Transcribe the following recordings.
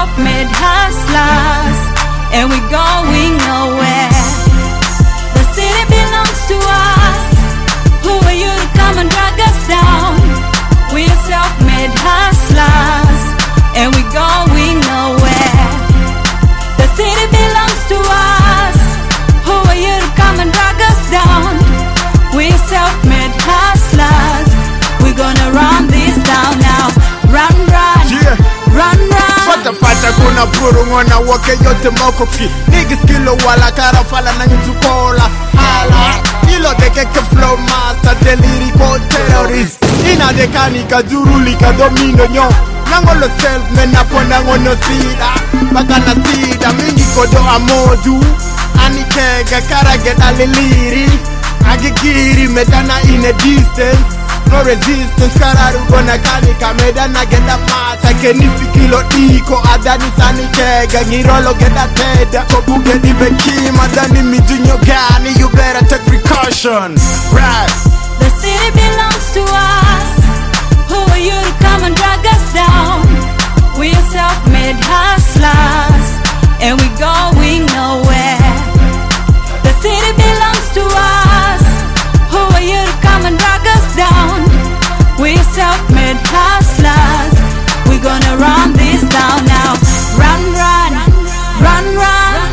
self-made hustlers, and we're going nowhere. The city belongs to us. Who are you to come and drag us down? We're self-made hustlers, and we're going nowhere. The city belongs to us. Who are you to come and drag us down? We're self-made hustlers. We're gonna run this town now. Run, run, yeah. Run, run. Fata kuna puru ngona wake yote mokoki. Niggas kilo wala karafala na nyuzukola. Hala, ilo dekeke flow master delirico terrorist. Ina dekani kazuruli kadomino nyo. Nangolo self mena pona ngono sida. Bakana sida mingi kodo amodu. Anikega karageta liliri. Agigiri medana in a distance. No resistance, kararu gonna kanika medana genda mata kenisi kilo iko adani sani kega ngirolo genda teda kobuge di bekima dani midunyo gani you better take precaution. Right. The city belongs to us. Who are you to come and drag us down? We're self-made hustlers, and we're going nowhere. The city belongs to us. Who are you to come and drag us down? We're self-made hustlers. We're gonna run this town now. Run, run, run, run.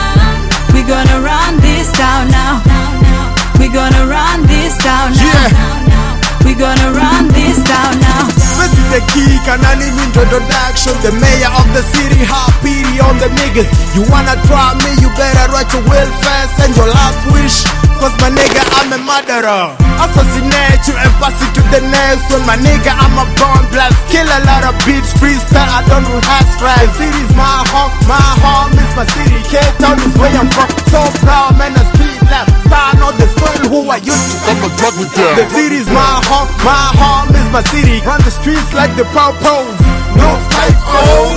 We're gonna run this town now. We're gonna run this town now. We're gonna run this town now. This is the key, Kanani introduction. The mayor of the city, hot pity on the niggas. You wanna try me, you better write your will fast and your last wish. Cause my nigga, I'm a murderer. Assassinate you and pass it to the next one. My nigga, I'm a bomb blast. Kill a lot of beats, freestyle, I don't do hash fries. City's my home is my city. K-Town is where I'm from. So proud, man, I speed left. Sign on the soil who I used to. I'm a drug with them. The city's my home is my city. Run the streets like the Pow-Pows. No fight, oh.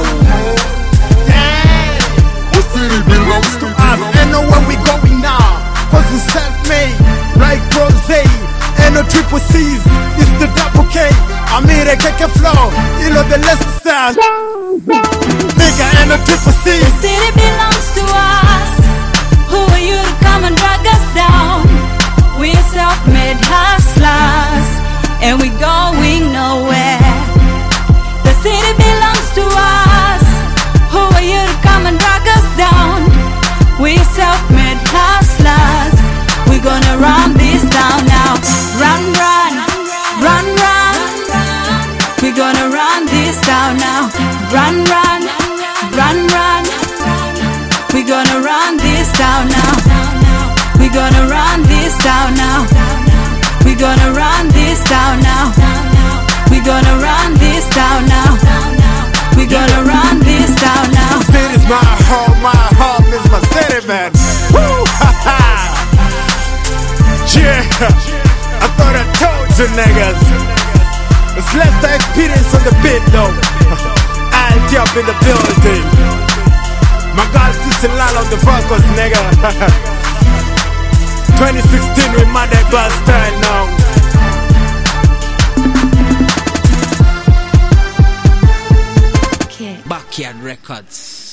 Damn. The city belongs to us. And know where we going now. Cause we self-made, like Rose. And no triple C's, it's the double K. I'm here to kick a flow, you know the lesson sound. Nigga, and no triple C. The city belongs to us. Who are you to come and drag us down? We're self-made hustlers, and we're going nowhere. The city belongs to us. Who are you to come and drag us down? We're self-made hustlers. We're gonna run this town now. Run, run, run, run. We're gonna run this town now. Run, run, run, run. We're gonna run this town now. We're gonna run this town now. We're gonna run this town now. We're gonna run this town now. We're gonna run this town now. City's my home is my city, man. Woo, ha ha. Yeah, I thought I told you niggas. It's less the experience on the beat though. I'll jump in the building. My God, Sister Lala on the vocals, nigga. 2016 with my day bus style now. Backyard Records.